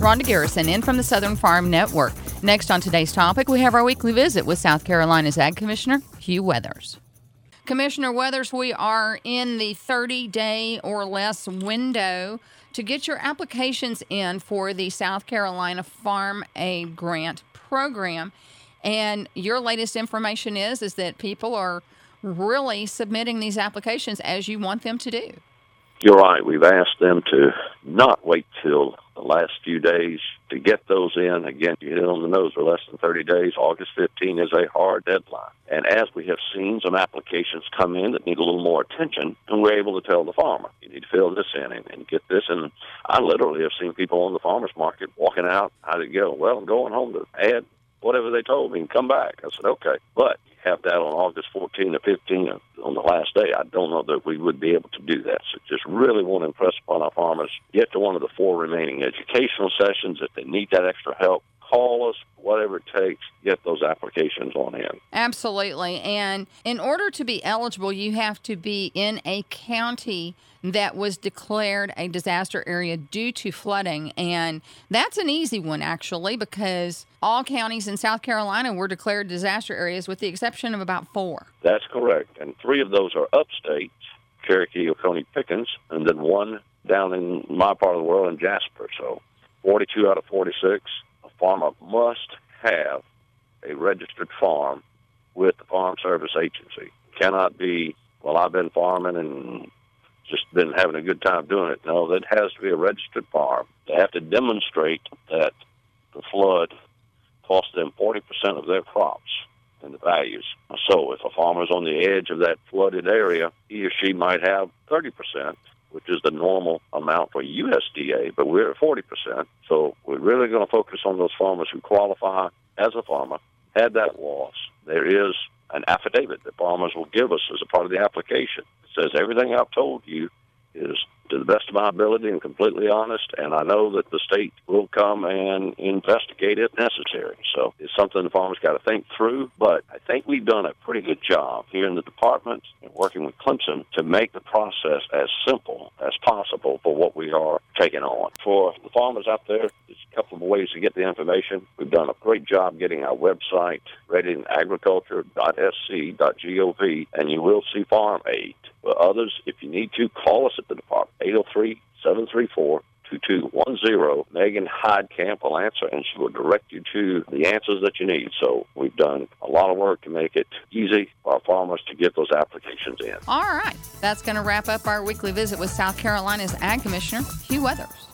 Rhonda Garrison in from the Southern Farm Network. Next on today's topic, we have our weekly visit with South Carolina's Ag Commissioner, Hugh Weathers. Commissioner Weathers, we are in the 30-day or less window to get your applications in for the South Carolina Farm Aid Grant Program. And your latest information is that people are really submitting these applications as you want them to do. You're right. We've asked them to not wait till the last few days to get those in. Again, you hit on the nose, we're less than 30 days. August 15 is a hard deadline. And as we have seen some applications come in that need a little more attention, and we're able to tell the farmer, you need to fill this in and get this. And I literally have seen people on the farmer's market walking out. How'd it go? Well, I'm going home to add whatever they told me and come back. I said, okay. But have that on August 14 or 15 on the last day. I don't know that we would be able to do that. So just really want to impress upon our farmers, get to one of the 4 remaining educational sessions. If they need that extra help, call us, whatever it takes, get those applications on in. Absolutely. And in order to be eligible, you have to be in a county that was declared a disaster area due to flooding. And that's an easy one, actually, because all counties in South Carolina were declared disaster areas with the exception of about 4. That's correct. And 3 of those are upstate, Cherokee, Oconee, Pickens, and then 1 down in my part of the world in Jasper. So 42 out of 46. A farmer must have a registered farm with the Farm Service Agency. Cannot be, well, I've been farming and just been having a good time doing it. No, that has to be a registered farm. They have to demonstrate that the flood cost them 40% of their crops and the values. So if a farmer's on the edge of that flooded area, he or she might have 30%, which is the normal amount for USDA, but we're at 40%. So we're really going to focus on those farmers who qualify as a farmer, had that loss. There is an affidavit that farmers will give us as a part of the application. It says everything I've told you is to the best of my ability and completely honest, and I know that the state will come and investigate if necessary. So it's something the farmers got to think through, but I think we've done a pretty good job here in the department and working with Clemson to make the process as simple as possible for what we are taking on. For the farmers out there, there's a couple of ways to get the information. We've done a great job getting our website ready in agriculture.sc.gov, and you will see Farm Aid. For others, if you need to, call us at the department, 803-734-2210. Megan Heidkamp will answer, and she will direct you to the answers that you need. So we've done a lot of work to make it easy for our farmers to get those applications in. All right. That's going to wrap up our weekly visit with South Carolina's Ag Commissioner, Hugh Weathers.